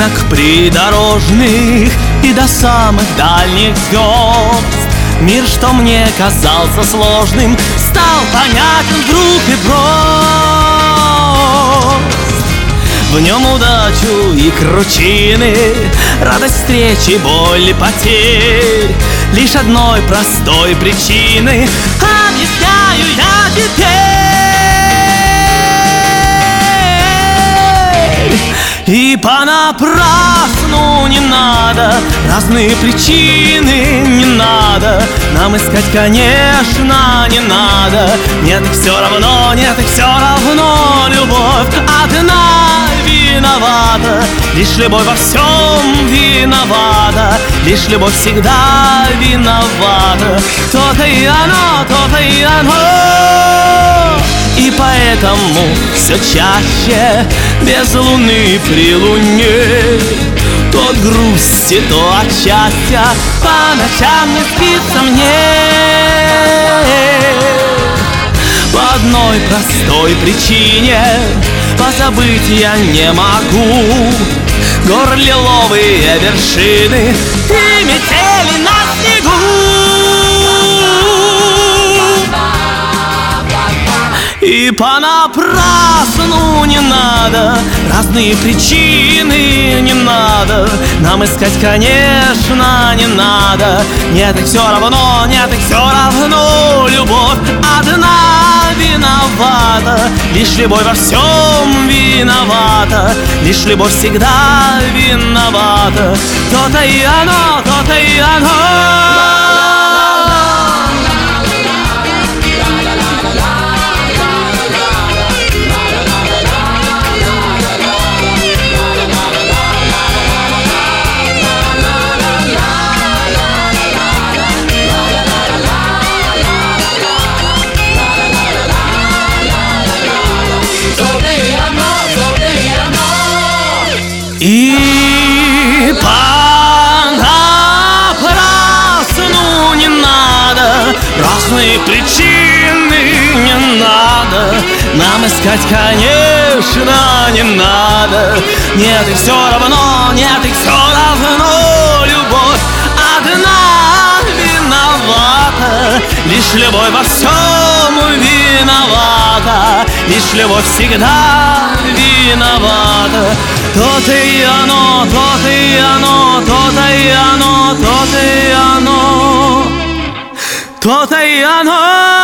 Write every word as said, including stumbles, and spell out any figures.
перепинок придорожных и до самых дальних звезд. Мир, что мне казался сложным, стал понятен вдруг и прост. В нем удачу и кручины, радость встречи, боль и потерь. Лишь одной простой причины объясняю я теперь. И понапрасну не надо разные причины, не надо нам искать, конечно, не надо. Нет, и все равно, нет, и все равно любовь одна виновата. Лишь любовь во всем виновата, лишь любовь всегда виновата. То-то и оно, то-то и оно. И поэтому все чаще без луны при луне то от грусти, то от счастья по ночам не спится мне. По одной простой причине позабыть я не могу гор лиловые вершины и метели на снегу. И понапрасну не надо разные причины, не надо нам искать, конечно, не надо. Нет, и все равно, нет, и все равно любовь одна виновата. Лишь любовь во всем виновата, лишь любовь всегда виновата. То-то и оно, то-то и оно. И понапрасну не надо разные причины, не надо нам искать, конечно, не надо. Нет, и все равно, нет, и все равно любовь одна виновата. Лишь любовь во всем виновата, лишь любовь всегда виновата. То-то и оно, то-то и оно, то-то и оно, то-то и оно, то-то и оно.